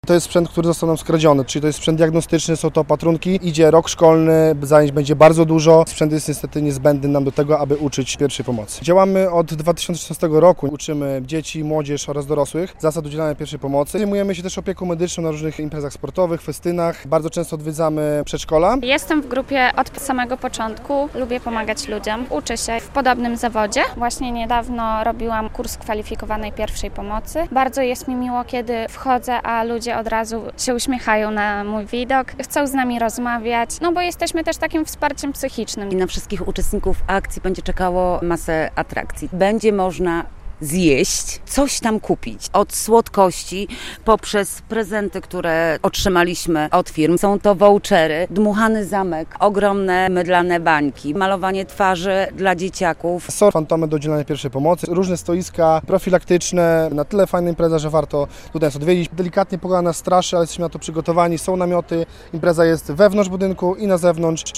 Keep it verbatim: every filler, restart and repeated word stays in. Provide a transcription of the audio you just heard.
To jest sprzęt, który został nam skradziony, czyli to jest sprzęt diagnostyczny, są to opatrunki. Idzie rok szkolny, zajęć będzie bardzo dużo. Sprzęt jest niestety niezbędny nam do tego, aby uczyć pierwszej pomocy. Działamy od dwa tysiące szesnastego roku. Uczymy dzieci, młodzież oraz dorosłych zasad udzielania pierwszej pomocy. Zajmujemy się też opieką medyczną na różnych imprezach sportowych, festynach. Bardzo często odwiedzamy przedszkola. Jestem w grupie od samego początku. Lubię pomagać ludziom. Uczę się w podobnym zawodzie. Właśnie niedawno robiłam kurs kwalifikowanej pierwszej pomocy. Bardzo jest mi miło, kiedy wchodzę, a ludzie od razu się uśmiechają na mój widok, chcą z nami rozmawiać, no bo jesteśmy też takim wsparciem psychicznym. I na wszystkich uczestników akcji będzie czekało masę atrakcji. Będzie można zjeść, coś tam kupić. Od słodkości poprzez prezenty, które otrzymaliśmy od firm. Są to vouchery, dmuchany zamek, ogromne mydlane bańki, malowanie twarzy dla dzieciaków. Są fantomy do udzielania pierwszej pomocy, różne stoiska profilaktyczne, na tyle fajna impreza, że warto tutaj nas odwiedzić. Delikatnie pogoda nas straszy, ale jesteśmy na to przygotowani, są namioty, impreza jest wewnątrz budynku i na zewnątrz.